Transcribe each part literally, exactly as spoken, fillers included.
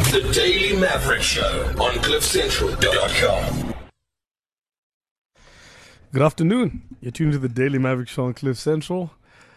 The Daily Maverick Show on cliff central dot com. Good afternoon. You're tuned to the Daily Maverick Show on Cliff Central.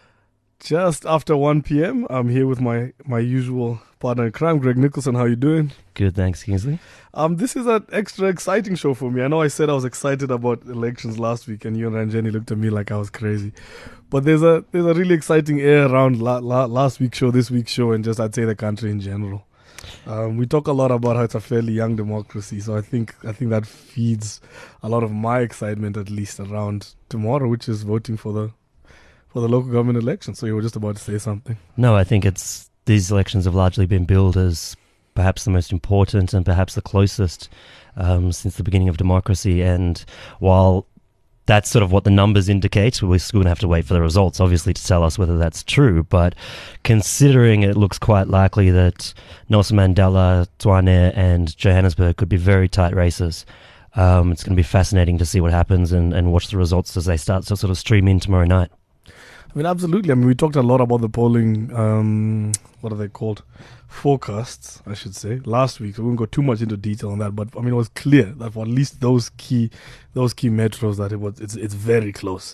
Just after one p.m., I'm here with my, my usual partner in crime, Greg Nicholson. How you doing? Good, thanks, Kingsley. Um, this is an extra exciting show for me. I know I said I was excited about elections last week, and you and Ranjani looked at me like I was crazy. But there's a there's a really exciting air around la- la- last week's show, this week's show, and just I'd say the country in general. Um, we talk a lot about how it's a fairly young democracy, so I think I think that feeds a lot of my excitement, at least around tomorrow, which is voting for the for the local government election. So you were just about to say something. No, I think it's these elections have largely been billed as perhaps the most important and perhaps the closest um, since the beginning of democracy. And while that's sort of what the numbers indicate, we're still going to have to wait for the results, obviously, to tell us whether that's true. But considering it looks quite likely that Nelson Mandela, Tshwane and Johannesburg could be very tight races, um, it's going to be fascinating to see what happens and, and watch the results as they start to sort of stream in tomorrow night. I mean, absolutely. I mean, we talked a lot about the polling, um, what are they called? Forecasts, I should say, last week. So we won't go too much into detail on that. But, I mean, it was clear that for at least those key those key metros that it was it's it's very close.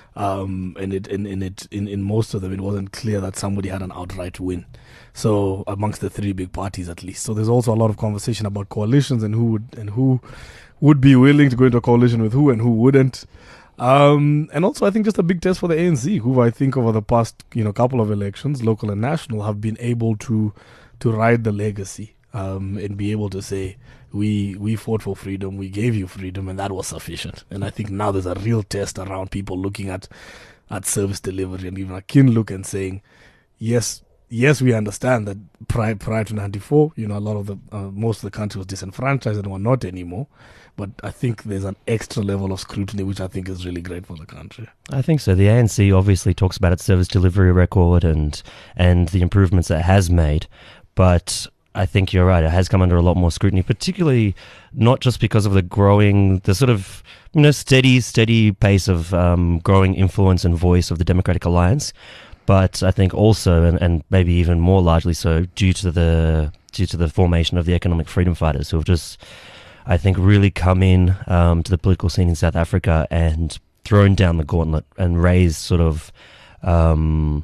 Um, and it in, in it in, in most of them, it wasn't clear that somebody had an outright win. So amongst the three big parties, at least. So there's also a lot of conversation about coalitions and who would and who would be willing to go into a coalition with who and who wouldn't. Um, and also, I think just a big test for the A N C, who I think over the past, you know, couple of elections, local and national, have been able to to ride the legacy um, and be able to say, we we fought for freedom, we gave you freedom, and that was sufficient. And I think now there's a real test around people looking at at service delivery and even a keen look and saying, yes, yes, we understand that prior prior to ninety-four, you know, a lot of the uh, most of the country was disenfranchised and were not anymore. But I think there's an extra level of scrutiny, which I think is really great for the country. I think so. The A N C obviously talks about its service delivery record and and the improvements it has made. But I think you're right. It has come under a lot more scrutiny, particularly not just because of the growing, the sort of, you know, steady, steady pace of um, growing influence and voice of the Democratic Alliance, but I think also, and, and maybe even more largely so, due to the due to the formation of the economic freedom fighters, who have just, I think, really come in um, to the political scene in South Africa and thrown down the gauntlet and raised sort of um,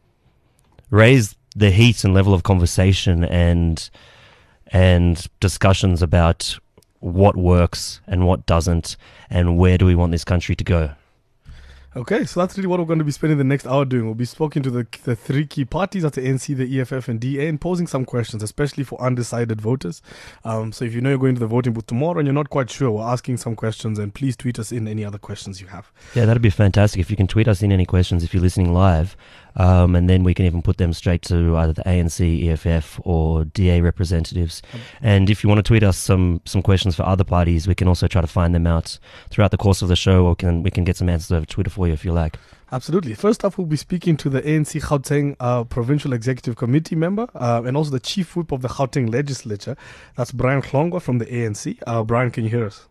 raised the heat and level of conversation and and discussions about what works and what doesn't and where do we want this country to go. Okay, so that's really what we're going to be spending the next hour doing. We'll be speaking to the the three key parties, that's the A N C, the E F F and D A, and posing some questions, especially for undecided voters. Um, so if you know you're going to the voting booth tomorrow and you're not quite sure, we're asking some questions, and please tweet us in any other questions you have. Yeah, that'd be fantastic. If you can tweet us in any questions if you're listening live, um, and then we can even put them straight to either the A N C, E F F or D A representatives. And if you want to tweet us some some questions for other parties, we can also try to find them out throughout the course of the show, or can we can get some answers over Twitter for you if you like. Absolutely. First up, we'll be speaking to the A N C Gauteng uh, Provincial Executive Committee member uh, and also the Chief Whip of the Gauteng Legislature. That's Brian Hlongwa from the A N C. Uh, Brian, can you hear us?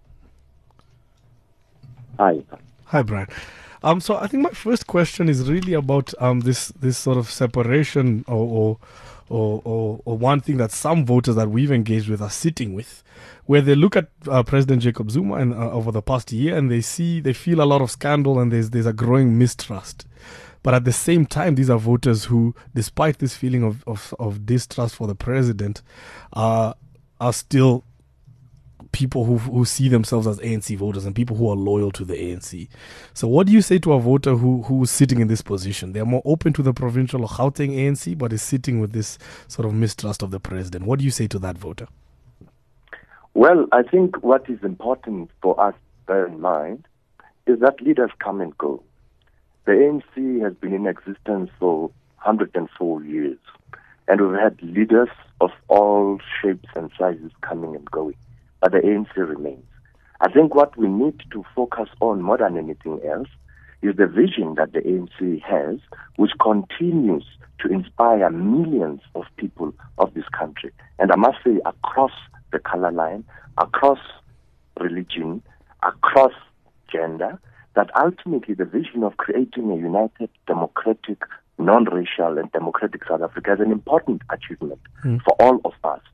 Hi. Hi, Brian. Um, so I think my first question is really about um, this this sort of separation or or, or or or one thing that some voters that we've engaged with are sitting with, where they look at uh, President Jacob Zuma and uh, over the past year and they see they feel a lot of scandal and there's there's a growing mistrust. But at the same time, these are voters who, despite this feeling of of, of distrust for the president, uh, are still people who who see themselves as A N C voters and people who are loyal to the A N C. So what do you say to a voter who who's sitting in this position? They're more open to the provincial or Gauteng A N C, but is sitting with this sort of mistrust of the president. What do you say to that voter? Well, I think what is important for us to bear in mind is that leaders come and go. The A N C has been in existence for one hundred four years, and we've had leaders of all shapes and sizes coming and going. But the A N C remains. I think what we need to focus on more than anything else is the vision that the A N C has, which continues to inspire millions of people of this country. And I must say, across the color line, across religion, across gender, that ultimately the vision of creating a united, democratic, non-racial and democratic South Africa is an important achievement mm. for all of us.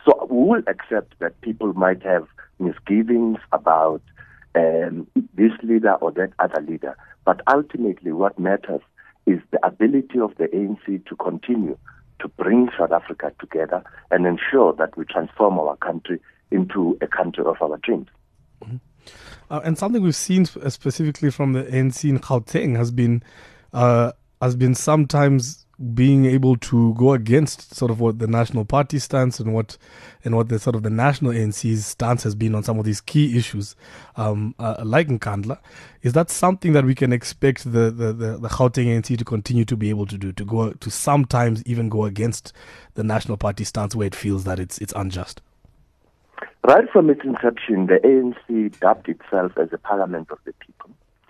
So we will accept that people might have misgivings about um, this leader or that other leader. But ultimately what matters is the ability of the A N C to continue to bring South Africa together and ensure that we transform our country into a country of our dreams. Mm-hmm. Uh, and something we've seen sp- specifically from the A N C in Gauteng has been uh, has been sometimes being able to go against sort of what the National Party stance and what and what the sort of the national A N C's stance has been on some of these key issues, um, uh, like Nkandla. Is that something that we can expect the, the, the, the Gauteng A N C to continue to be able to do, to go to sometimes even go against the National Party stance where it feels that it's it's unjust? Right from its inception, the A N C dubbed itself as a parliament of the people.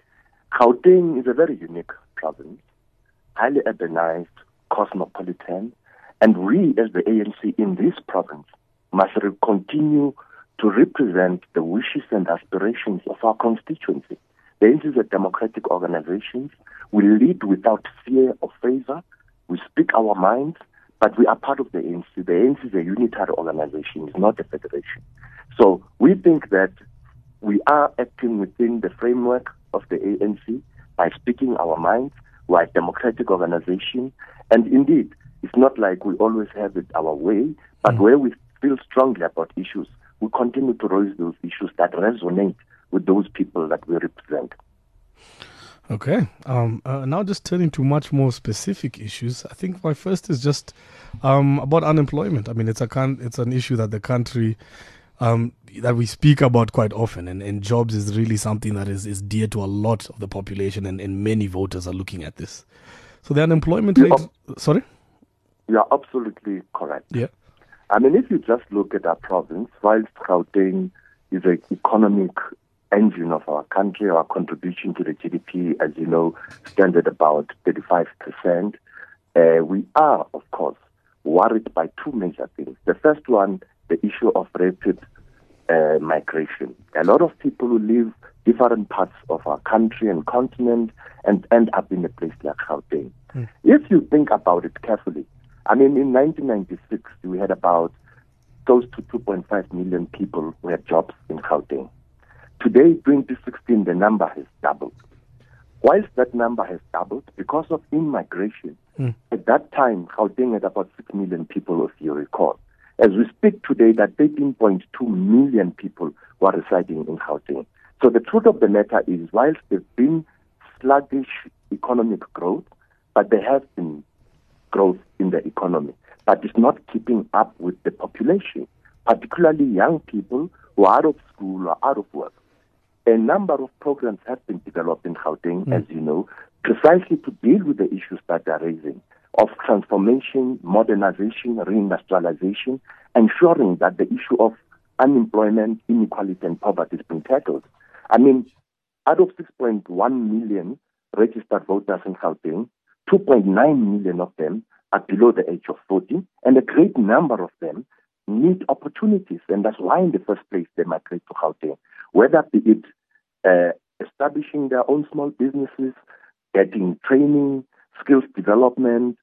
Gauteng is a very unique province, highly urbanized, cosmopolitan, and we as the A N C in this province must re- continue to represent the wishes and aspirations of our constituency. The A N C is a democratic organization. We lead without fear or favor. We speak our minds, but we are part of the A N C. The A N C is a unitary organization, it's not a federation. So we think that we are acting within the framework of the A N C by speaking our minds. We are a democratic organization, and indeed, it's not like we always have it our way, but mm-hmm. where we feel strongly about issues, we continue to raise those issues that resonate with those people that we represent. Okay. Um, uh, now just turning to much more specific issues, I think my first is just um, about unemployment. I mean, it's a con- it's an issue that the country, um, that we speak about quite often, and, and jobs is really something that is, is dear to a lot of the population, and, and many voters are looking at this. So the unemployment rate... Ab- sorry? You are absolutely correct. Yeah. I mean, if you just look at our province, whilst Gauteng is an economic engine of our country, our contribution to the G D P, as you know, stands at about thirty-five percent. Uh, we are, of course, worried by two major things. The first one, the issue of rapid uh, migration. A lot of people who live different parts of our country and continent and end up in a place like Gauteng. Mm. If you think about it carefully, I mean, in nineteen ninety-six, we had about close to two point five million people who had jobs in Gauteng. Today, twenty sixteen, the number has doubled. Whilst that number has doubled, because of immigration, mm. at that time, Gauteng had about six million people, if you recall. As we speak today, that thirteen point two million people who are residing in Gauteng. So the truth of the matter is, whilst there's been sluggish economic growth, but there has been growth in the economy, but it's not keeping up with the population, particularly young people who are out of school or out of work. A number of programs have been developed in Gauteng, mm. as you know, precisely to deal with the issues that they're raising of transformation, modernization, reindustrialization, ensuring that the issue of unemployment, inequality, and poverty is being tackled. I mean, out of six point one million registered voters in Gauteng, two point nine million of them are below the age of forty, and a great number of them need opportunities, and that's why in the first place they migrate to Gauteng, whether be it uh, establishing their own small businesses, getting training, skills development,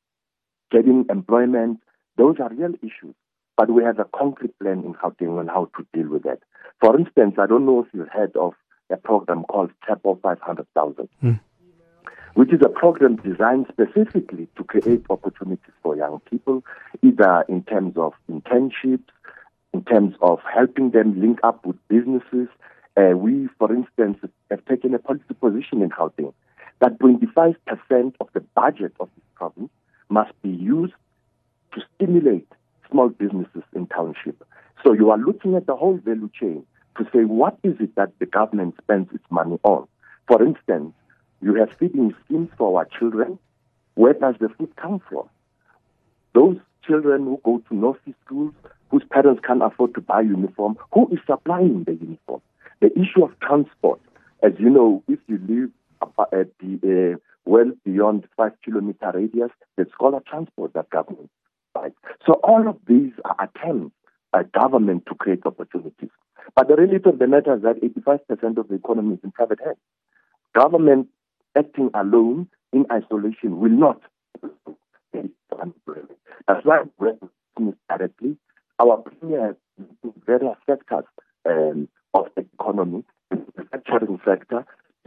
getting employment. Those are real issues, but we have a concrete plan in Gauteng on how to deal with that. For instance, I don't know if you've heard of a program called Tapo five hundred thousand. Mm. which is a program designed specifically to create opportunities for young people, either in terms of internships, in terms of helping them link up with businesses. Uh, we, for instance, have taken a policy position in Gauteng that twenty-five percent of the budget of this province must be used to stimulate small businesses in township. So you are looking at the whole value chain to say, what is it that the government spends its money on? For instance, you have feeding schemes for our children. Where does the food come from? Those children who go to North East schools, whose parents can't afford to buy uniform, who is supplying the uniform? The issue of transport. As you know, if you live at the uh, well beyond five kilometer radius, there's scholar transport that government provides. So all of these are attempts by government to create opportunities. But the reality of the matter is that eighty-five percent of the economy is in private hands. Government acting alone in isolation will not. That's why we're working directly Our premier has been various sectors um, of the economy, the manufacturing sector,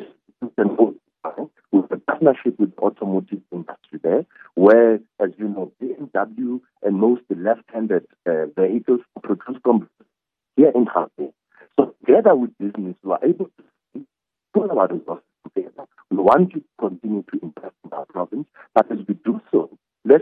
with a partnership with the automotive industry there, where, as you know, B M W and most left-handed uh, vehicles are produced from here in Gauteng. So together with business, we are able to pull our resources together. We want to continue to invest in our province, but as we do so, let's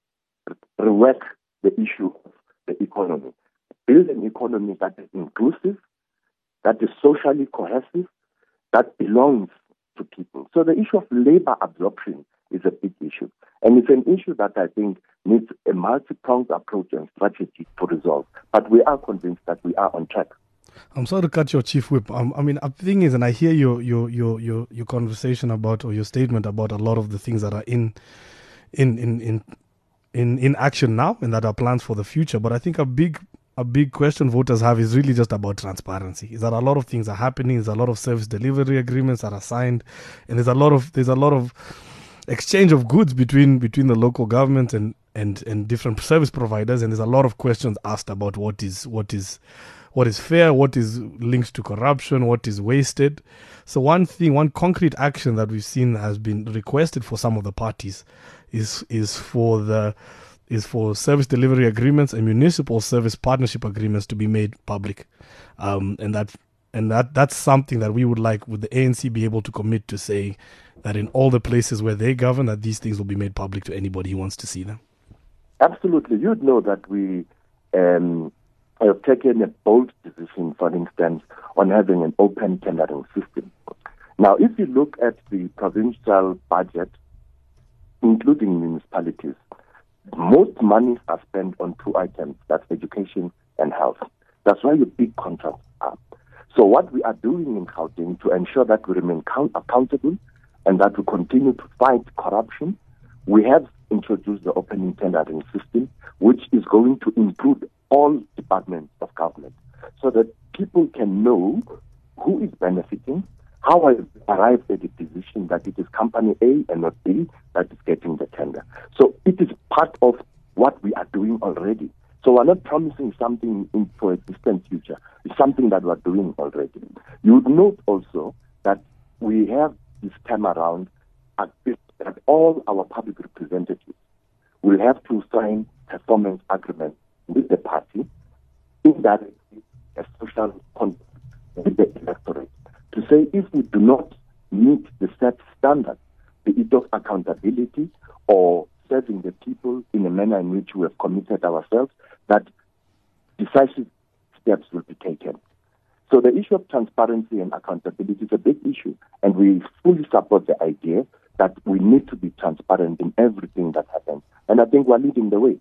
rework the issue of the economy. Build an economy that is inclusive, that is socially cohesive, that belongs to people. So the issue of labor absorption is a big issue. And it's an issue that I think needs a multi-pronged approach and strategy to resolve. But we are convinced that we are on track. I'm sorry to cut your Chief Whip. Um, I mean, the thing is, and I hear your, your your your your conversation about, or your statement about a lot of the things that are in in in in in, in action now and that are plans for the future. But I think a big a big question voters have is really just about transparency. Is that a lot of things are happening? There's a lot of service delivery agreements that are signed, and there's a lot of there's a lot of exchange of goods between between the local government and and and different service providers, and there's a lot of questions asked about what is what is what is fair, what is linked to corruption, what is wasted. So one thing, one concrete action that we've seen has been requested for some of the parties is is for the is for service delivery agreements and municipal service partnership agreements to be made public, um, and that and that that's something that we would like, would the A N C be able to commit to saying that in all the places where they govern, that these things will be made public to anybody who wants to see them? Absolutely. You'd know that we um, have taken a bold decision, for instance, on having an open tendering system. Now, if you look at the provincial budget, including municipalities, most monies are spent on two items, that's education and health. That's why your big contracts are. So what we are doing in Gauteng to ensure that we remain count- accountable and that we continue to fight corruption, we have introduced the open tendering system, which is going to include all departments of government so that people can know who is benefiting, how I arrived at the decision that it is company A and not B that is getting the tender. So it is part of what we are doing already. So we're not promising something in, for a distant future. It's something that we're doing already. You would note also that we have this time around that all our public representatives will have to sign performance agreements with the party, indirectly a social contract with the electorate, to say if we do not meet the set standards, be it of accountability or serving the people in a manner in which we have committed ourselves, that decisive steps will be taken. So the issue of transparency and accountability is a big issue, and we fully support the idea that we need to be transparent in everything that happens. And I think we're leading the way.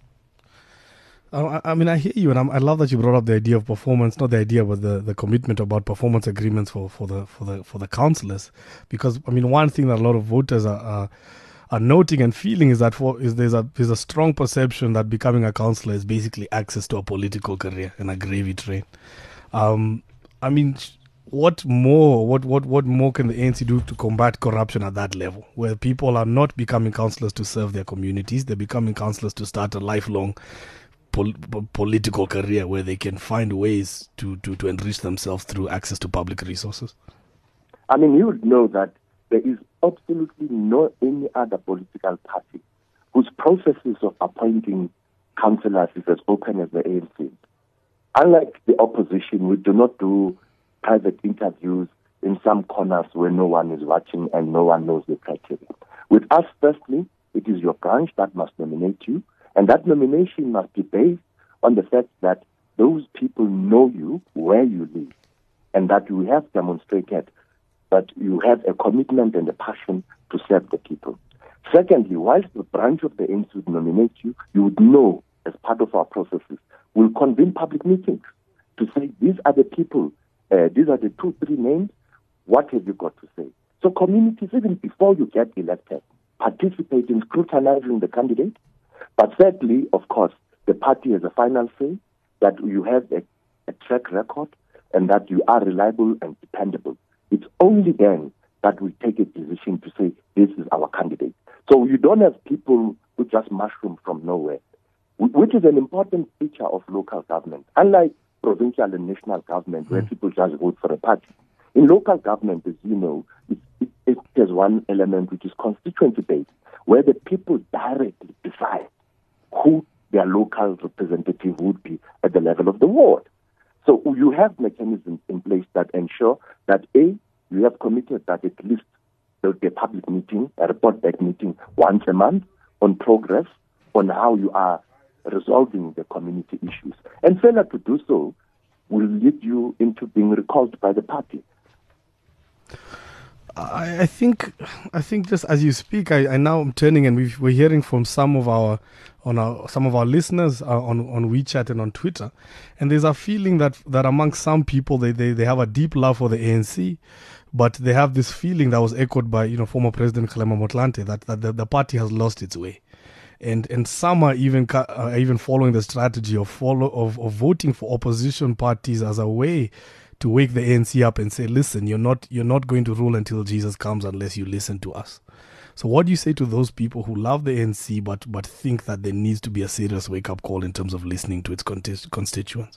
I, I mean, I hear you, and I'm, I love that you brought up the idea of performance, not the idea, but the, the commitment about performance agreements for, for the for the for the councillors. Because I mean, one thing that a lot of voters are are, are noting and feeling is that for is there's a there's a strong perception that becoming a councillor is basically access to a political career and a gravy train. Um, I mean, what more? What what what more can the A N C do to combat corruption at that level, where people are not becoming councillors to serve their communities, they're becoming councillors to start a lifelong pol- political career where they can find ways to, to, to enrich themselves through access to public resources? I mean, you would know that there is absolutely no any other political party whose processes of appointing councillors is as open as the A N C. Unlike the opposition, we do not do private interviews in some corners where no one is watching and no one knows the criteria. With us, firstly, it is your branch that must nominate you, and that nomination must be based on the fact that those people know you, where you live, and that you have demonstrated that you have a commitment and a passion to serve the people. Secondly, whilst the branch of the A N C would nominate you, you would know, as part of our processes, we'll convene public meetings to say, these are the people, uh, these are the two, three names, what have you got to say? So communities, even before you get elected, participate in scrutinizing the candidate. But thirdly, of course, the party has a final say, that you have a, a track record and that you are reliable and dependable. It's only then that we take a decision to say, this is our candidate. So you don't have people who just mushroom from nowhere. which is an important feature of local government. Unlike provincial and national government, mm. where people just vote for a party, in local government, as you know, it, it, it has one element which is constituency-based, where the people directly decide who their local representative would be at the level of the ward. So you have mechanisms in place that ensure that, A, you have committed that at least there will be a public meeting, a report back meeting once a month on progress, on how you are resolving the community issues. And failure to do so will lead you into being recalled by the party. I, I think, I think just as you speak, I, I now am turning, and we've, we're hearing from some of our, on our, some of our listeners uh, on on WeChat and on Twitter, and there's a feeling that that amongst some people they, they, they have a deep love for the A N C, but they have this feeling that was echoed by you know former President Kgalema Motlanthe that that the, the party has lost its way. And and some are even uh, even following the strategy of follow of, of voting for opposition parties as a way to wake the A N C up and say, listen, you're not you're not going to rule until Jesus comes unless you listen to us. So what do you say to those people who love the A N C but but think that there needs to be a serious wake up call in terms of listening to its constituents?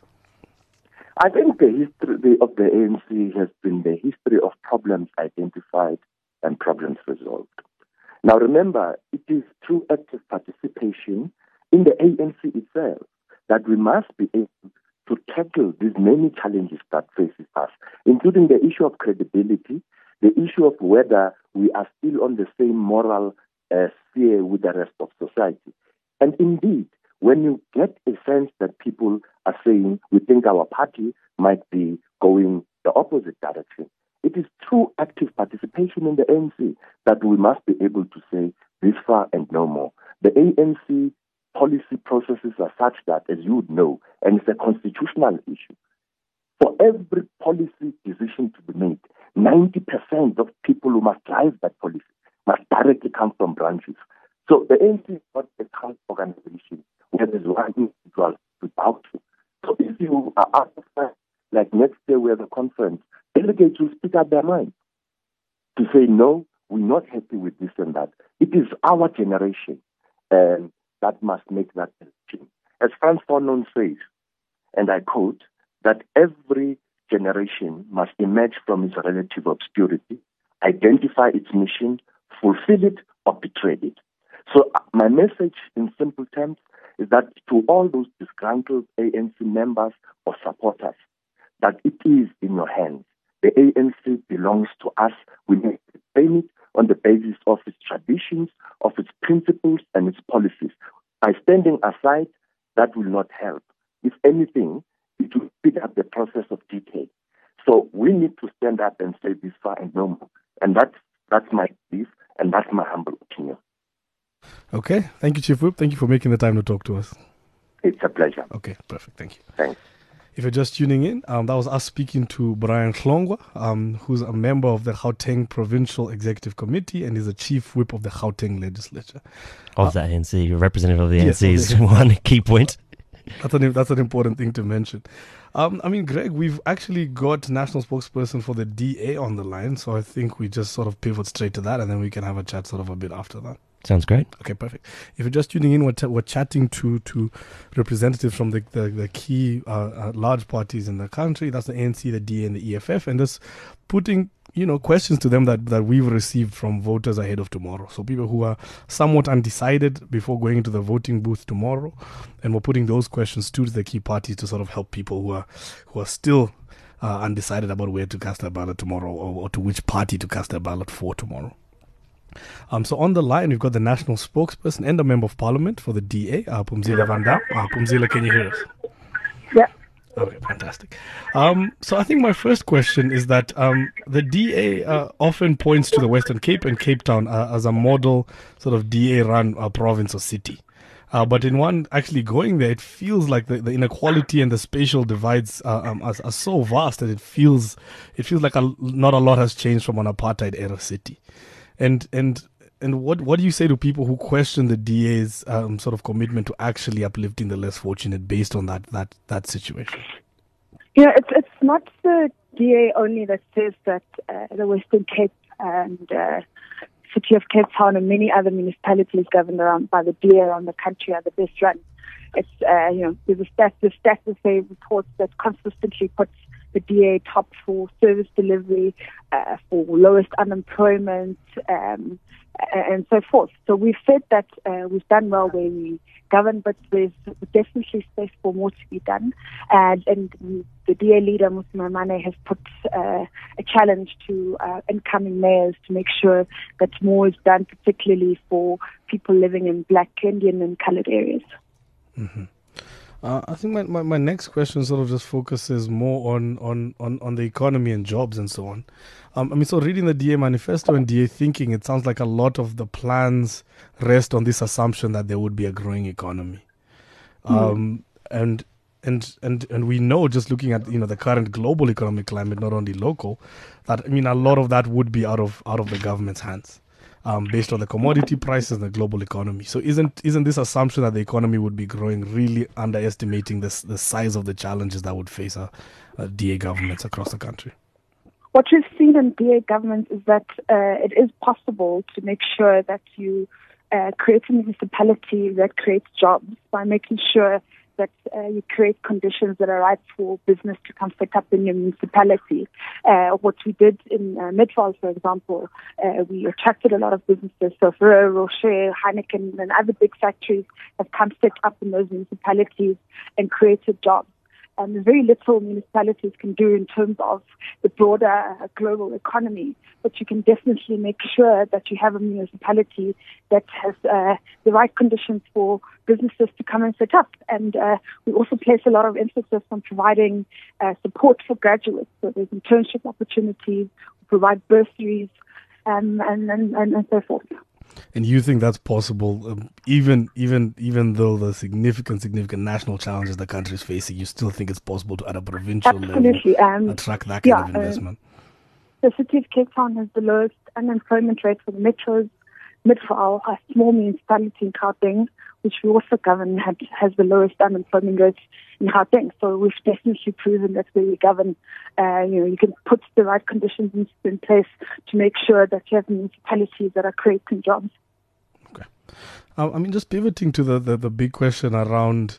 I think the history of the A N C has been the history of problems identified and problems resolved. Now remember, it is through active participation in the A N C itself that we must be able to tackle these many challenges that faces us, including the issue of credibility, the issue of whether we are still on the same moral uh, sphere with the rest of society. And indeed, when you get a sense that people are saying, we think our party might be going the opposite direction, it is through active participation in the A N C that we must be able to say this far and no more. The A N C policy processes are such that, as you would know, and it's a constitutional issue, for every policy decision to be made, ninety percent of people who must drive that policy must directly come from branches. So the A N C is not a cult organization where there's one individual to bow to. So if you are asked, like next year we have a conference, delegates will speak out their mind to say, no, we're not happy with this and that. It is our generation um, that must make that decision. As Frantz Fanon says, and I quote, that every generation must emerge from its relative obscurity, identify its mission, fulfill it, or betray it. So uh, my message in simple terms is that to all those disgruntled A N C members or supporters, that it is in your hands. The A N C belongs to us. We need to train it on the basis of its traditions, of its principles, and its policies. By standing aside, that will not help. If anything, it will speed up the process of decay. So we need to stand up and say this far and no more. And that's, that's my belief, and that's my humble opinion. Okay. Thank you, Chief Whip. Thank you for making the time to talk to us. It's a pleasure. Okay, perfect. Thank you. Thanks. If you're just tuning in, um, that was us speaking to Brian Hlongwa, um, who's a member of the Gauteng Provincial Executive Committee and is the Chief Whip of the Gauteng Legislature. Of uh, the A N C, you're representative of the yes, A N C is one key point. That's an, that's an important thing to mention. Um, I mean, Greg, we've actually got national spokesperson for the D A on the line, so I think we just sort of pivot straight to that, and then we can have a chat sort of a bit after that. Sounds great. Okay, perfect. If you're just tuning in, we're, t- we're chatting to to representatives from the the, the key uh, uh, large parties in the country. That's the A N C, the D A, and the E F F, and just putting you know questions to them that, that we've received from voters ahead of tomorrow. So people who are somewhat undecided before going into the voting booth tomorrow, and we're putting those questions to the key parties to sort of help people who are who are still uh, undecided about where to cast their ballot tomorrow, or, or to which party to cast their ballot for tomorrow. Um, so on the line, we've got the national spokesperson and a member of parliament for the D A, uh, Phumzile van Dam. Uh, Phumzile, can you hear us? Yeah. Okay, fantastic. Um, so I think my first question is that um, the D A uh, often points to the Western Cape and Cape Town uh, as a model sort of D A-run uh, province or city. Uh, but in one actually going there, it feels like the, the inequality and the spatial divides uh, um, are, are so vast that it feels it feels like a, not a lot has changed from an apartheid-era city. And and and what what do you say to people who question the D A's um, sort of commitment to actually uplifting the less fortunate based on that that that situation? Yeah, it's it's not the D A only that says that uh, the Western Cape and uh, City of Cape Town and many other municipalities governed around by the D A around the country are the best run. It's, uh, you know, there's a stat, the stats that say reports that consistently puts the D A top for service delivery, uh, for lowest unemployment, um, and so forth. So we've said that uh, we've done well where we govern, but there's definitely space for more to be done. And, and the D A leader, Mmusi Maimane, has put uh, a challenge to uh, incoming mayors to make sure that more is done, particularly for people living in Black, Indian, and coloured areas. Mm-hmm. Uh, I think my, my, my next question sort of just focuses more on, on, on, on the economy and jobs and so on. Um, I mean, so reading the D A manifesto and D A thinking, it sounds like a lot of the plans rest on this assumption that there would be a growing economy. Um, mm. And and and and we know, just looking at, you know, the current global economic climate, not only local, that I mean a lot of that would be out of out of the government's hands. Um, based on the commodity prices and the global economy. So isn't isn't this assumption that the economy would be growing really underestimating this, the size of the challenges that would face our, our D A governments across the country? What we've seen in D A governments is that uh, it is possible to make sure that you uh, create a municipality that creates jobs by making sure that uh, you create conditions that are right for business to come set up in your municipality. Uh, what we did in uh, Midvaal, for example, uh, we attracted a lot of businesses. So Ferrero Rocher, Heineken, and other big factories have come set up in those municipalities and created jobs. And um, very little municipalities can do in terms of the broader uh, global economy, but you can definitely make sure that you have a municipality that has uh, the right conditions for businesses to come and set up. And uh, we also place a lot of emphasis on providing uh, support for graduates. So there's internship opportunities, we provide bursaries, um, and, and, and, and so forth. And you think that's possible, um, even even even though the significant, significant national challenges the country is facing, you still think it's possible to, at a provincial Absolutely. level, um, attract that kind yeah, of investment? Uh, the city of Cape Town has the lowest unemployment rate for the metros. Midvaal, a small municipality in Gauteng, which we also govern, had, has the lowest unemployment rate in Gauteng. So we've definitely proven that where we govern, uh, you know, you can put the right conditions in, in place to make sure that you have municipalities that are creating jobs. Okay. Uh, I mean, just pivoting to the, the, the big question around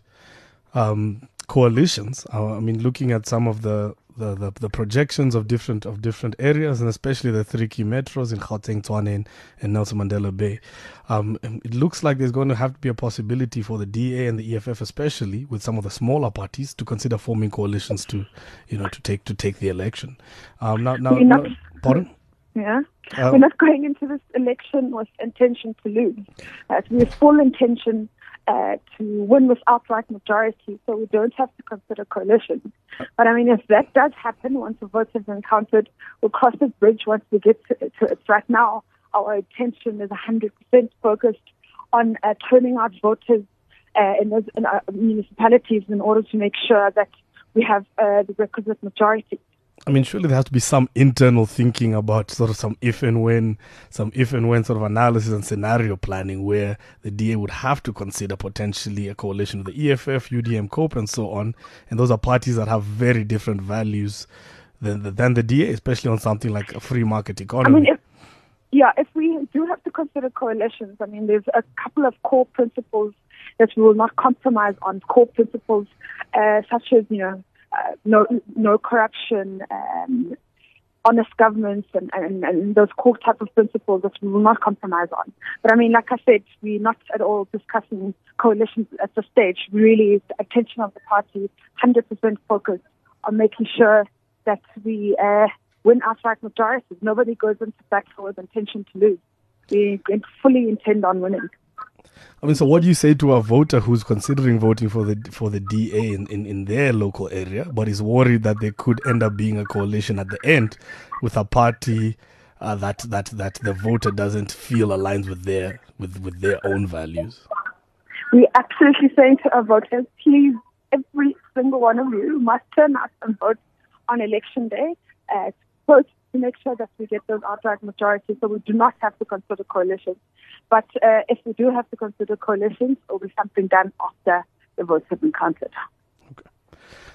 um, coalitions. Uh, I mean, looking at some of the The, the the projections of different of different areas, and especially the three key metros in Gauteng, Tshwane, and, and Nelson Mandela Bay. Um, it looks like there's going to have to be a possibility for the D A and the E F F, especially with some of the smaller parties, to consider forming coalitions to, you know, to take to take the election. Um, now, now, not, now pardon? Yeah, uh, we're not going into this election with intention to lose. Uh, we have full intention uh, to win with outright majority, so we don't have to consider coalitions. But I mean, if that does happen, once the votes have been counted, we'll cross this bridge once we get to, to it. Right now, our attention is one hundred percent focused on uh, turning out voters uh, in those in our municipalities in order to make sure that we have uh, the requisite majority. I mean, surely there has to be some internal thinking about sort of some if and when, some if and when sort of analysis and scenario planning where the D A would have to consider potentially a coalition with the E F F, U D M, COPE, and so on. And those are parties that have very different values than the, than the D A, especially on something like a free market economy. I mean, if, yeah, if we do have to consider coalitions, I mean, there's a couple of core principles that we will not compromise on, core principles uh, such as, you know, Uh, no, no corruption, um, honest governments, and, and, and those core type of principles that we will not compromise on. But I mean, like I said, we're not at all discussing coalitions at this stage. Really, the attention of the party is one hundred percent focused on making sure that we uh, win outright majorities. Nobody goes into battle with intention to lose. We fully intend on winning. I mean, so what do you say to a voter who's considering voting for the for the D A in, in, in their local area, but is worried that there could end up being a coalition at the end with a party uh, that that that the voter doesn't feel aligns with their with, with their own values? We're absolutely saying to our voters, please, every single one of you must turn out and vote on election day. Uh, vote to make sure that we get those outright majorities, so we do not have to consider coalitions. But uh, if we do have to consider coalitions, it will be something done after the votes have been counted. Okay.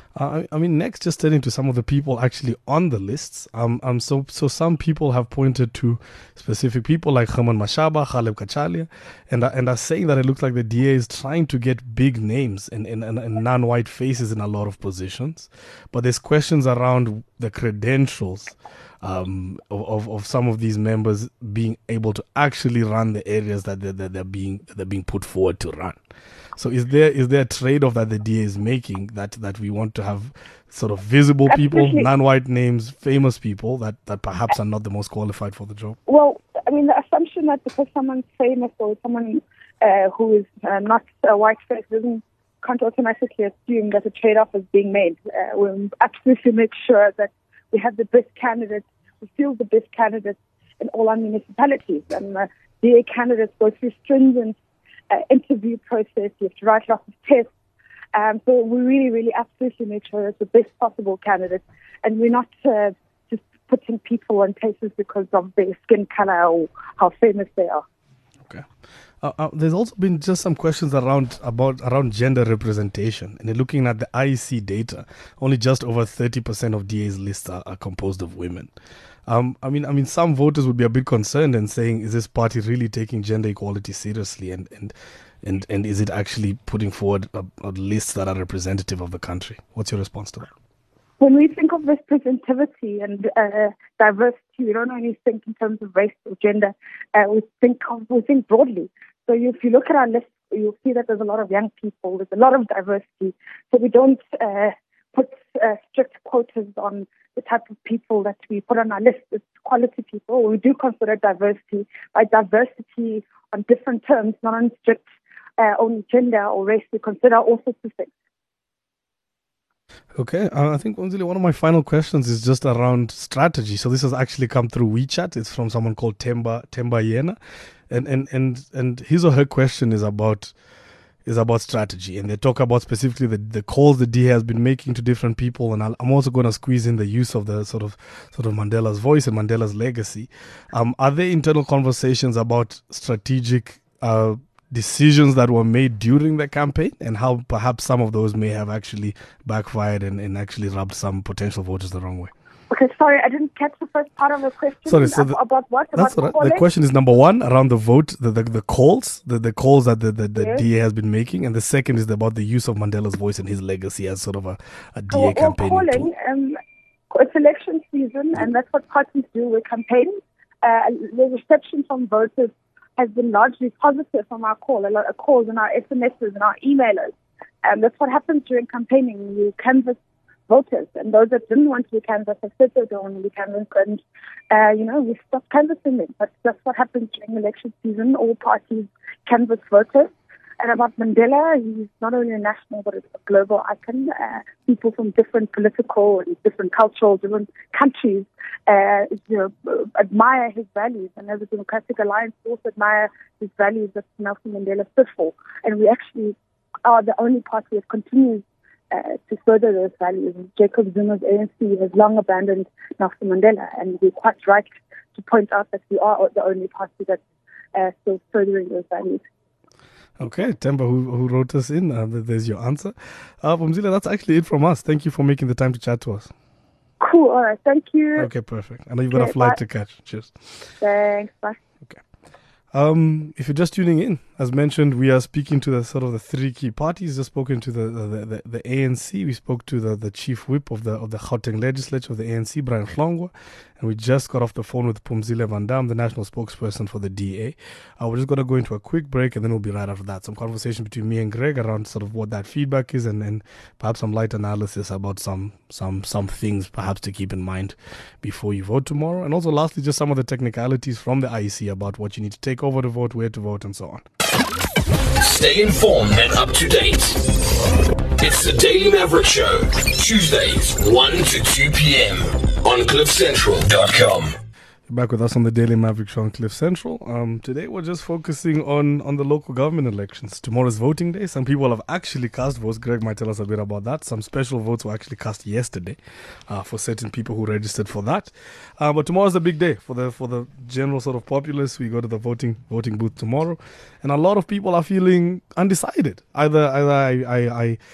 Uh, I I mean, next, just turning to some of the people actually on the lists. Um, um, so, so some people have pointed to specific people like Herman Mashaba, Khaleb Kachalia, and are- and are saying that it looks like the D A is trying to get big names and, and, and, and non-white faces in a lot of positions. But there's questions around the credentials um, of, of of some of these members being able to actually run the areas that they're, that they're being that they're being put forward to run. So is there is there a trade-off that the D A is making that, that we want to have sort of visible people, Absolutely. non-white names, famous people that, that perhaps are not the most qualified for the job? Well, I mean, the assumption that because someone's famous or someone uh, who is uh, not a white face doesn't can't automatically assume that a trade-off is being made. Uh, we'll absolutely make sure that we have the best candidates, we feel the best candidates in all our municipalities. And uh, D A candidates go through stringent uh, interview process. You have to write lots of tests. Um, so we really, really absolutely make sure it's the best possible candidates. And we're not uh, just putting people in places because of their skin color or how famous they are. Okay. Uh, uh, there's also been just some questions around about around gender representation, and looking at the I E C data, only just over thirty percent of D A's lists are, are composed of women. Um, I mean, I mean, some voters would be a bit concerned and saying, "Is this party really taking gender equality seriously?" And and and, and is it actually putting forward a, a lists that are representative of the country? What's your response to that? When we think of representativity and uh, diversity, we don't only think in terms of race or gender. Uh, we think of, we think broadly. So if you look at our list, you'll see that there's a lot of young people. There's a lot of diversity. So we don't uh, put uh, strict quotas on the type of people that we put on our list. It's quality people. We do consider diversity. By diversity on different terms, not on strict uh, only gender or race. We consider all sorts of things. Okay, uh, I think Mzile, one of my final questions is just around strategy. So this has actually come through WeChat. It's from someone called Temba Temba Yena, and and and and his or her question is about is about strategy, and they talk about specifically the, the calls the D A has been making to different people. And I'll, I'm also going to squeeze in the use of the sort of sort of Mandela's voice and Mandela's legacy. Um, are there internal conversations about strategic Uh, decisions that were made during the campaign, and how perhaps some of those may have actually backfired and, and actually rubbed some potential voters the wrong way? Okay, sorry, I didn't catch the first part of the question. Sorry, so the, about what? That's about what I, the question is number one around the vote, the the, the calls, the, the calls that the, the, the Yes. D A has been making, and the second is about the use of Mandela's voice and his legacy as sort of a, a D A Well, campaigning calling, tool. um, it's election season, and that's what parties do. We campaign. Uh, the reception from voters has been largely positive from our call, a lot of calls and our S M Ses and our emailers. And that's what happens during campaigning. You canvass voters, and those that didn't want to be canvassed have said they don't want to be canvassed, and, uh, you know, we stopped canvassing them. But that's what happens during election season. All parties canvass voters. And about Mandela, he's not only a national, but a global icon. Uh, people from different political and different cultural, different countries, uh, you know, admire his values. And as a Democratic Alliance, we also admire his values that Nelson Mandela stood for. And we actually are the only party that continues uh, to further those values. Jacob Zuma's A N C has long abandoned Nelson Mandela, and we're quite right to point out that we are the only party that's uh, still furthering those values. Okay, Temba, who, who wrote us in, uh, there's your answer. Uh, Mzile, that's actually it from us. Thank you for making the time to chat to us. Cool. All right. Thank you. Okay, perfect. I know you've got Okay, a flight bye. to catch. Cheers. Thanks. Bye. Um, if you're just tuning in, as mentioned, we are speaking to the sort of the three key parties. Just spoken to the the, the, the A N C. We spoke to the, the chief whip of the of the Gauteng legislature of the A N C, Brian Hlongwa, and we just got off the phone with Phumzile Van Dam, the national spokesperson for the D A. Uh, we're just gonna go into a quick break, and then we'll be right after that. Some conversation between me and Greg around sort of what that feedback is, and, and perhaps some light analysis about some some some things perhaps to keep in mind before you vote tomorrow. And also, lastly, just some of the technicalities from the I E C about what you need to take over to vote, where to vote, and so on. Stay informed and up to date. It's the Daily Maverick Show, Tuesdays, one to two p.m. on cliff central dot com. You're back with us on the Daily Maverick Show on Cliff Central. Um, today we're just focusing on, on the local government elections. Tomorrow's voting day. Some people have actually cast votes. Greg might tell us a bit about that. Some special votes were actually cast yesterday uh, for certain people who registered for that. Uh, but tomorrow's the big day for the for the general sort of populace. We go to the voting voting booth tomorrow, and a lot of people are feeling undecided. Either either I I. I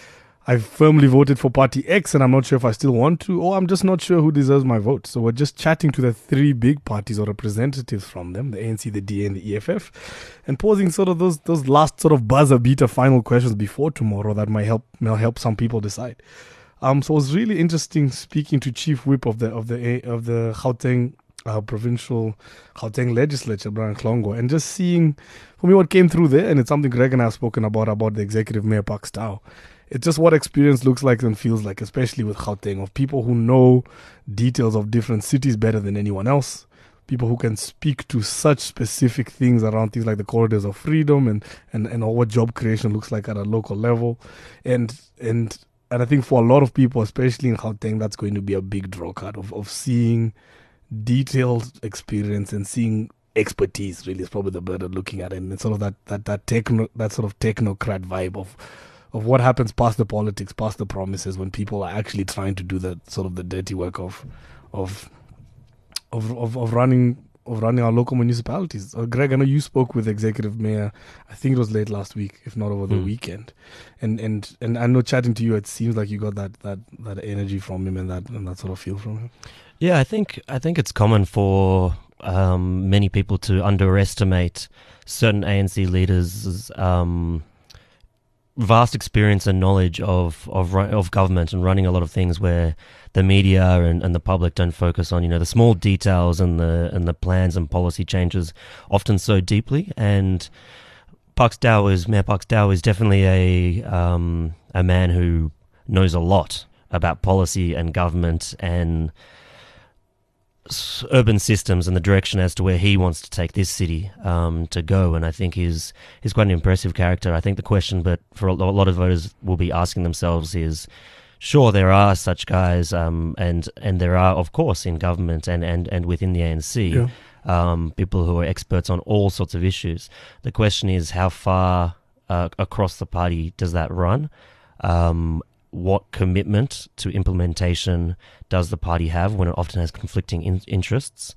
I firmly voted for Party X and I'm not sure if I still want to, or I'm just not sure who deserves my vote. So we're just chatting to the three big parties or representatives from them, the A N C, the D A and the E F F, and posing sort of those those last sort of buzzer beater final questions before tomorrow that might help might help some people decide. Um, so it was really interesting speaking to Chief Whip of the of the of the Gauteng uh, provincial Gauteng legislature, Brian Klongo, and just seeing for me what came through there, and it's something Greg and I have spoken about about the executive mayor Parks Tau. It's just what experience looks like and feels like, especially with Gauteng, of people who know details of different cities better than anyone else. People who can speak to such specific things around things like the corridors of freedom and, and, and what job creation looks like at a local level. And and and I think for a lot of people, especially in Gauteng, that's going to be a big draw card of, of seeing detailed experience and seeing expertise, really is probably the better looking at it. And it's sort of that, that, that, techno, that sort of technocrat vibe of of what happens past the politics, past the promises, when people are actually trying to do the sort of the dirty work of of of of, of running of running our local municipalities. Uh, Greg, I know you spoke with Executive Mayor, I think it was late last week, if not over the mm. weekend. And and and I know chatting to you, it seems like you got that that, that energy from him and that and that sort of feel from him. Yeah, I think I think it's common for um, many people to underestimate certain A N C leaders' um, vast experience and knowledge of, of of government and running a lot of things where the media and, and the public don't focus on, you know, the small details and the and the plans and policy changes often so deeply. And Parks Tau is Mayor Parks Tau is definitely a um, a man who knows a lot about policy and government and urban systems and the direction as to where he wants to take this city um, to go. And I think he's he's quite an impressive character. I think the question, but for a lot of voters will be asking themselves is, sure, there are such guys, um, and and there are, of course, in government and, and, and within the A N C, yeah. um, people who are experts on all sorts of issues. The question is, how far uh, across the party does that run? Um, what commitment to implementation does the party have when it often has conflicting in- interests?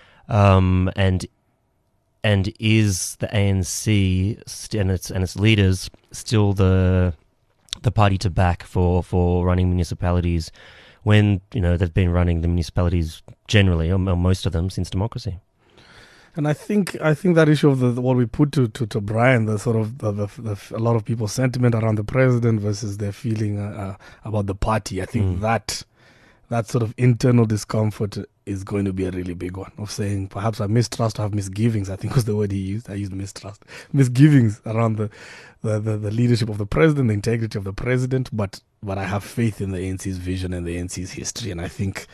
Um, and and is the A N C st- and its and its leaders still the the party to back for, for running municipalities when, you know, they've been running the municipalities generally, or, or most of them, since democracy? And I think I think that issue of the, what we put to, to, to Brian, the sort of the, the, the, a lot of people's sentiment around the president versus their feeling uh, about the party, I think mm. that that sort of internal discomfort is going to be a really big one, of saying perhaps I mistrust or have misgivings, I think was the word he used. I used mistrust. Misgivings around the, the, the, the leadership of the president, the integrity of the president, but but I have faith in the A N C's vision and the A N C's history. And I think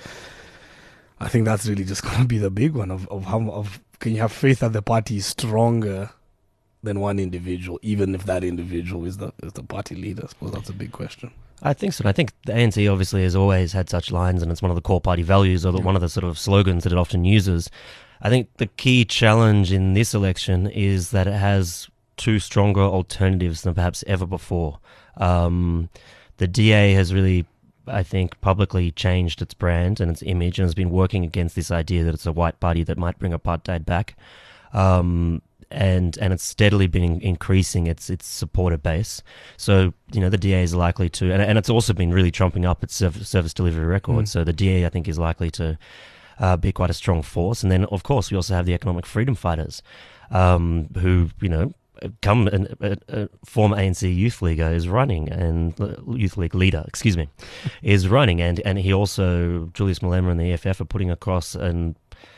I think that's really just going to be the big one of, of how of can you have faith that the party is stronger than one individual, even if that individual is the is the party leader? I suppose that's a big question. I think so. I think the A N C obviously has always had such lines, and it's one of the core party values, or the, yeah. one of the sort of slogans that it often uses. I think the key challenge in this election is that it has two stronger alternatives than perhaps ever before. Um, the D A has really, I think, publicly changed its brand and its image, and has been working against this idea that it's a white party that might bring apartheid back. Um, and and it's steadily been increasing its its supporter base. So, you know, the D A is likely to, and, and it's also been really trumping up its service, service delivery record. Mm. So the D A, I think, is likely to uh, be quite a strong force. And then, of course, we also have the economic freedom fighters, um, who, you know, come and a, a former A N C youth leaguer is running, and uh, youth league leader, excuse me, is running, and and he also, Julius Malema and the E F F are putting across an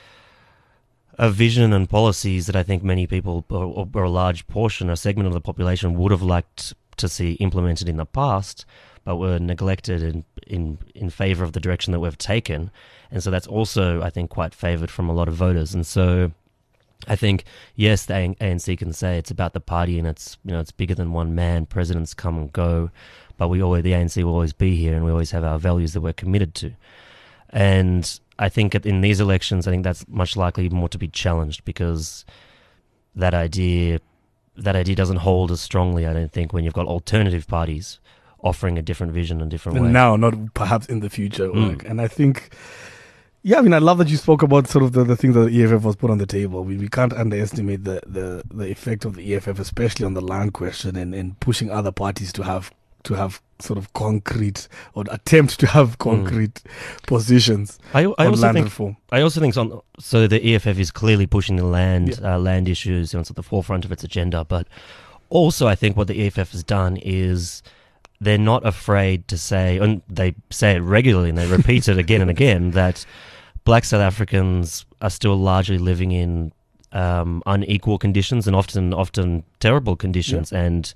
a vision and policies that I think many people, or, or a large portion, a segment of the population, would have liked to see implemented in the past, but were neglected in in in favour of the direction that we've taken. And so that's also, I think, quite favoured from a lot of voters. And so I think, yes, the A N C can say it's about the party and it's, you know, it's bigger than one man. Presidents come and go, but we always, the A N C will always be here, and we always have our values that we're committed to. And I think in these elections, I think that's much likely more to be challenged, because that idea, that idea doesn't hold as strongly, I don't think, when you've got alternative parties offering a different vision and different way. Now, not perhaps in the future. Mm. Like, and I think, yeah, I mean, I love that you spoke about sort of the, the things that the E F F was put on the table. We, we can't underestimate the, the, the effect of the E F F, especially on the land question, and, and pushing other parties to have to have sort of concrete or attempt to have concrete mm. positions I, I on also land think, reform. I also think on, so the E F F is clearly pushing the land Yeah. uh, land issues, you know, it's at the forefront of its agenda. But also, I think what the E F F has done is they're not afraid to say, and they say it regularly and they repeat it again and again, that black South Africans are still largely living in um, unequal conditions and often often terrible conditions, Yeah. and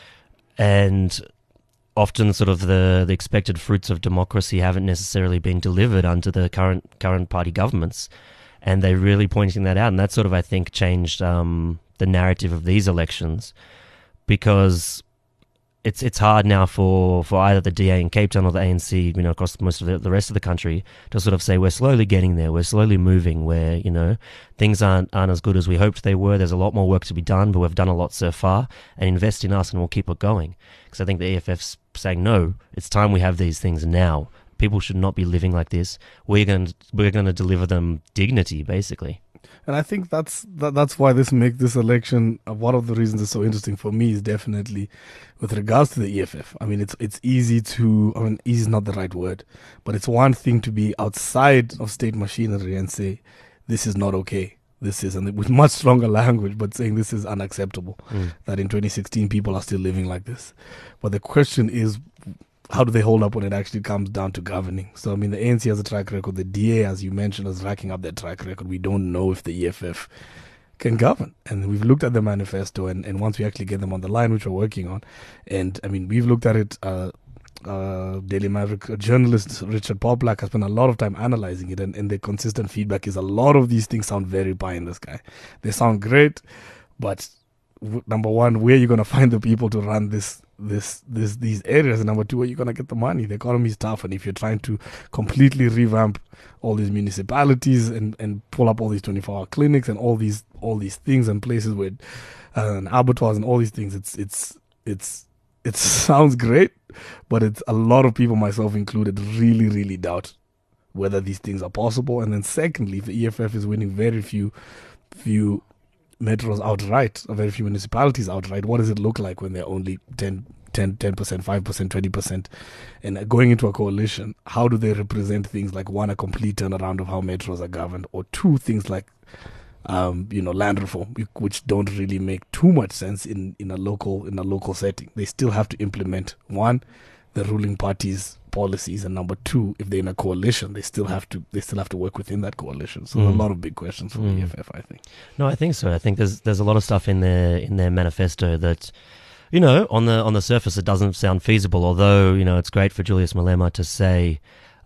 and often sort of the, the expected fruits of democracy haven't necessarily been delivered under the current current party governments, and they're really pointing that out, and that sort of, I think, changed um, the narrative of these elections, because it's it's hard now for, for either the D A in Cape Town or the A N C, you know, across most of the, the rest of the country, to sort of say we're slowly getting there, we're slowly moving, where, you know, things aren't aren't as good as we hoped they were. There's a lot more work to be done, but we've done a lot so far, and invest in us and we'll keep it going. Because I think the E F F's saying, no, it's time we have these things now. People should not be living like this. We're going to, we're going to deliver them dignity, basically. And I think that's that, that's why this make this election uh, one of the reasons it's so interesting for me is definitely with regards to the E F F. I mean, it's it's easy to I mean, easy is not the right word, but it's one thing to be outside of state machinery and say this is not okay. This is, and with much stronger language, but saying this is unacceptable. Mm. That in twenty sixteen people are still living like this. But the question is, how do they hold up when it actually comes down to governing? So, I mean, the A N C has a track record. The D A, as you mentioned, is racking up their track record. We don't know if the E F F can govern. And we've looked at the manifesto, and, and once we actually get them on the line, which we're working on, and, I mean, we've looked at it, uh, uh, Daily Maverick journalist Richard Poplack has spent a lot of time analyzing it, and, and the consistent feedback is a lot of these things sound very pie in the sky. They sound great, but w- number one, where are you going to find the people to run this this this these areas, and number two, where are you going to get the money? The economy is tough, and if you're trying to completely revamp all these municipalities and, and pull up all these twenty-four hour clinics and all these all these things and places with uh, and abattoirs and all these things, it's it's it's it sounds great, but it's a lot of people, myself included, really really doubt whether these things are possible. And then secondly, if the E F F is winning very few few metros outright, or very few municipalities outright, what does it look like when they're only ten, ten, ten percent, five percent, twenty percent? And going into a coalition, how do they represent things like, one, a complete turnaround of how metros are governed, or two, things like um, you know, land reform, which don't really make too much sense in, in a local in a local setting. They still have to implement, one, the ruling party's policies, and number two, if they're in a coalition, they still have to they still have to work within that coalition. So mm. there's a lot of big questions for mm. the E F F, I think. No, I think so. I think there's there's a lot of stuff in their in their manifesto that, you know, on the on the surface it doesn't sound feasible. Although, you know, it's great for Julius Malema to say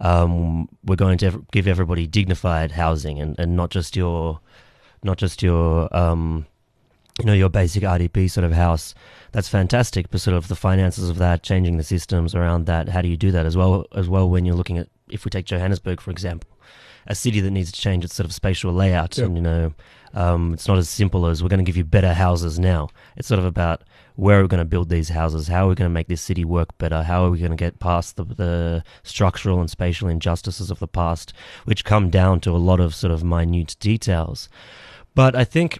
um, we're going to ev- give everybody dignified housing, and, and not just your not just your um, you know, your basic R D P sort of house. That's fantastic, but sort of the finances of that, changing the systems around that, how do you do that as well? As well, when you're looking at, if we take Johannesburg, for example, a city that needs to change its sort of spatial layout, yep. and, you know, um, it's not as simple as we're going to give you better houses now. It's sort of about, where are we going to build these houses? How are we going to make this city work better? How are we going to get past the, the structural and spatial injustices of the past, which come down to a lot of sort of minute details. But I think...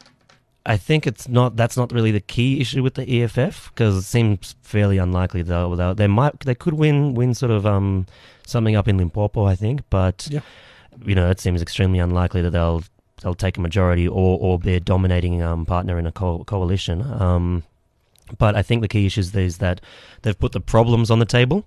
I think it's not. That's not really the key issue with the E F F, because it seems fairly unlikely though. Though they might, they could win, win sort of um something up in Limpopo, I think. But yeah. you know, it seems extremely unlikely that they'll they'll take a majority or or be a dominating um partner in a co- coalition. Um, but I think the key issue is that they've put the problems on the table.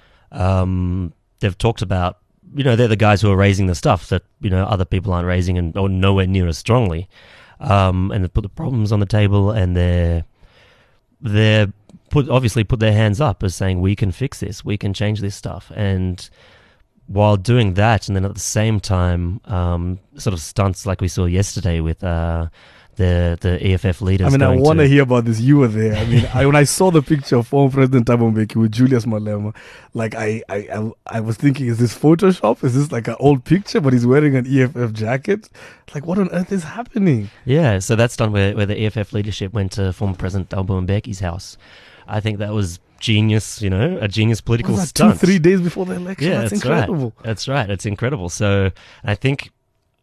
Um, they've talked about, you know, they're the guys who are raising the stuff that, you know, other people aren't raising, and or nowhere near as strongly. Um, and they put the problems on the table, and they're they're put obviously put their hands up as saying, we can fix this, we can change this stuff. And while doing that, and then at the same time, um, sort of stunts like we saw yesterday with uh, the the E F F leaders. I mean, I want to to hear about this. You were there. I mean, I, when I saw the picture of former President Thabo Mbeki with Julius Malema, like I, I, I, I was thinking, is this Photoshop? Is this like an old picture? But he's wearing an E F F jacket. Like, what on earth is happening? Yeah, so that's done where, where the E F F leadership went to former President Thabo Mbeki's house. I think that was genius, you know, a genius political was that stunt. Two, three days before the election. Yeah, that's, that's incredible. Right. That's right. It's incredible. So I think,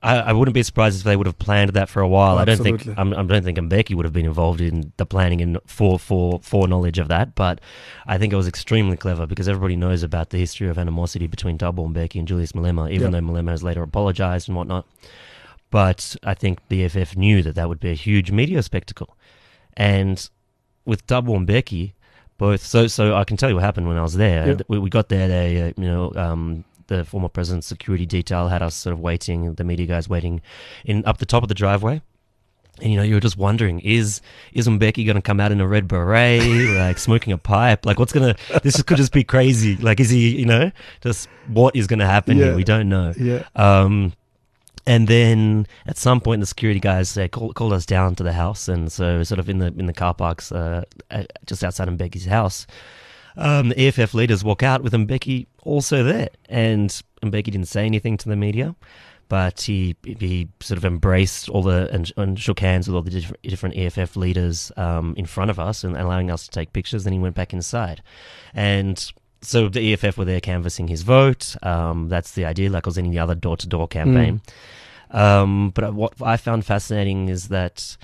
I, I wouldn't be surprised if they would have planned that for a while. Oh, I don't think absolutely. I'm, I don't think Mbeki would have been involved in the planning and for for foreknowledge of that. But I think it was extremely clever because everybody knows about the history of animosity between Thabo Mbeki and Julius Malema, even Yep. though Malema has later apologized and whatnot. But I think the E F F knew that that would be a huge media spectacle, and with Thabo Mbeki, both so so I can tell you what happened when I was there. Yep. We, we got there. They uh, you know. Um, The former president's security detail had us sort of waiting, the media guys waiting in up the top of the driveway. And, you know, you were just wondering, is is Mbeki going to come out in a red beret, like smoking a pipe? Like, what's going to, this could just be crazy. Like, is he, you know, just what is going to happen Yeah. here? We don't know. Yeah. Um, and then at some point, the security guys they call, called us down to the house. And so sort of in the in the car parks uh, uh, just outside Mbeki's house, Um, the E F F leaders walk out with Mbeki also there, and Mbeki didn't say anything to the media, but he he sort of embraced all the and, and shook hands with all the different, different E F F leaders um, in front of us and allowing us to take pictures. Then he went back inside, and so the E F F were there canvassing his vote. Um, that's the idea, like it was any other door-to-door campaign. Mm. Um, but what I found fascinating is that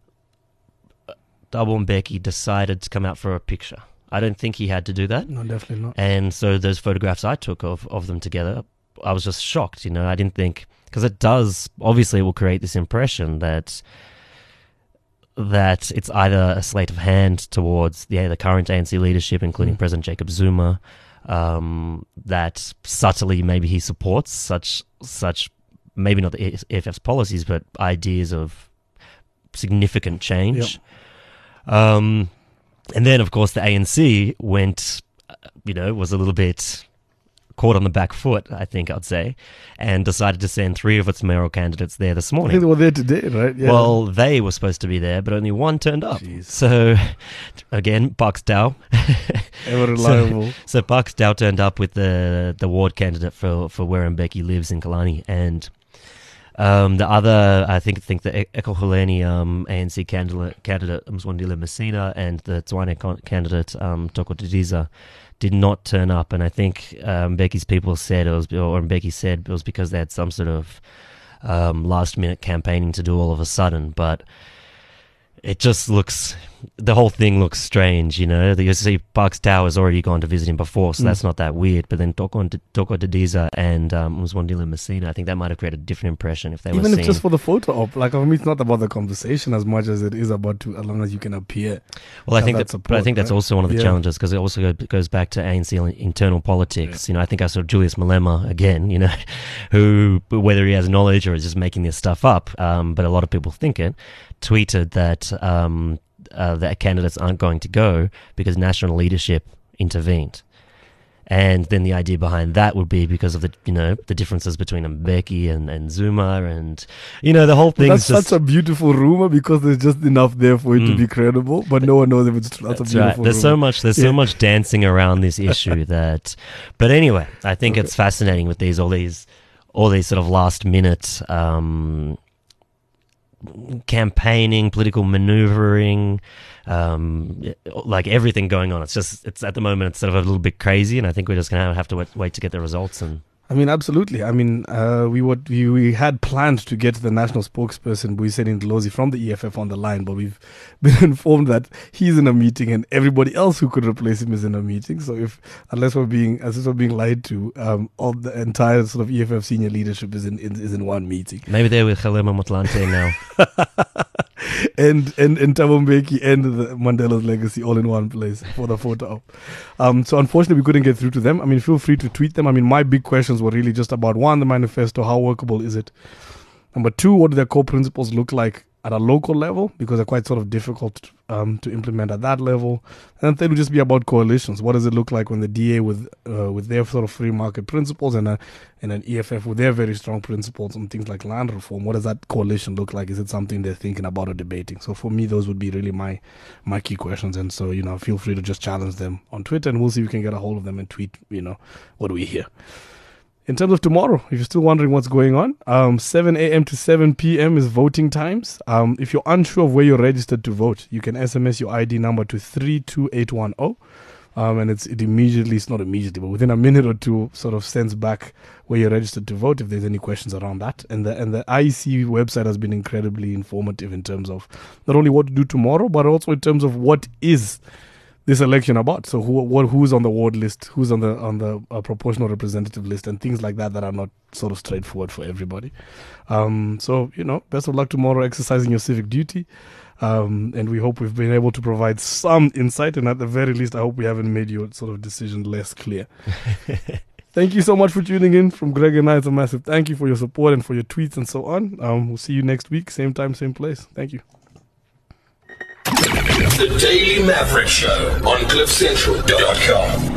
Thabo Mbeki decided to come out for a picture. I don't think he had to do that. No, definitely not. And so those photographs I took of, of them together, I was just shocked, you know. I didn't think, because it does, obviously it will create this impression that that it's either a sleight of hand towards the, the current A N C leadership, including mm. President Jacob Zuma, um, that subtly maybe he supports such, such maybe not the E F F's policies, but ideas of significant change. Yep. Um And then, of course, the A N C went, you know, was a little bit caught on the back foot, I think I'd say, and decided to send three of its mayoral candidates there this I morning. think they were there today, right? Yeah. Well, they were supposed to be there, but only one turned up. Jeez. So, again, Parks Dow. Ever reliable. So, so Parks Dow turned up with the the ward candidate for, for where Mbeki lives in Kalani, and Um, the other, I think, think the Ekurhuleni um, A N C candidate, candidate Mzwandile Messina and the Tshwane con- candidate um, Toko Didiza did not turn up, and I think um, Mbeki's people said it was, or Mbeki said it was because they had some sort of um, last-minute campaigning to do all of a sudden. But it just looks, the whole thing looks strange, you know. You see Parks Dow has already gone to visit him before, so mm. that's not that weird. But then Toko, Toko Didiza and um, Mzwandile Messina, I think that might have created a different impression if they Even were if seen. just for the photo op. Like, I mean, it's not about the conversation as much as it is about to, as long as you can appear. Well, I think that that, support, but I think that's right? also one of the Yeah. challenges because it also go, goes back to A N C internal politics. Yeah. You know, I think I saw Julius Malema again, you know, who, whether he has knowledge or is just making this stuff up, um, but a lot of people think it, tweeted that um, uh, the candidates aren't going to go because national leadership intervened. And then the idea behind that would be because of the, you know, the differences between Mbeki and, and Zuma and, you know, the whole thing. That's just, such a beautiful rumor because there's just enough there for it Mm. to be credible, but no one knows if it's true. That's, That's a beautiful right. There's rumor. so much. There's Yeah. so much dancing around this issue that. But anyway, I think Okay. it's fascinating with these all these all these sort of last minute um, campaigning, political maneuvering, um, like everything going on. It's just it's at the moment it's sort of a little bit crazy, and I think we're just gonna have to wait, wait to get the results and. I mean, absolutely. I mean, uh, we would we, we had planned to get the national spokesperson, Buyiseni Ndlozi, from the E F F on the line, but we've been informed that he's in a meeting and everybody else who could replace him is in a meeting. So, if unless we're being as if we're being lied to, um, all the entire sort of E F F senior leadership is in, in is in one meeting. Maybe they're with Kgalema Motlanthe now. and and and Thabo Mbeki and the Mandela's legacy all in one place for the photo op. Um, so unfortunately, we couldn't get through to them. I mean, feel free to tweet them. I mean, my big questions were really just about one, the manifesto, how workable is it? Number two, what do their core principles look like at a local level? Because they're quite sort of difficult um, to implement at that level. And then third would just be about coalitions. What does it look like when the D A with uh, with their sort of free market principles and a, and an E F F with their very strong principles on things like land reform? What does that coalition look like? Is it something they're thinking about or debating? So for me, those would be really my my key questions. And so, you know, feel free to just challenge them on Twitter and we'll see if we can get a hold of them and tweet, you know, what do we hear? In terms of tomorrow, if you're still wondering what's going on, um, seven a.m. to seven p.m. is voting times. Um, if you're unsure of where you're registered to vote, you can S M S your I D number to three two eight one zero. Um, and it's it immediately, it's not immediately, but within a minute or two, sort of sends back where you're registered to vote if there's any questions around that. And the and the I E C website has been incredibly informative in terms of not only what to do tomorrow, but also in terms of what is this election about. So who what who's on the ward list, who's on the on the uh, proportional representative list, and things like that that are not sort of straightforward for everybody. Um, so you know, best of luck tomorrow, exercising your civic duty. Um, and we hope we've been able to provide some insight, and at the very least, I hope we haven't made your sort of decision less clear. Thank you so much for tuning in. From Greg and I, it's a massive thank you for your support and for your tweets and so on. Um, we'll see you next week, same time, same place. Thank you. The Daily Maverick Show on cliff central dot com.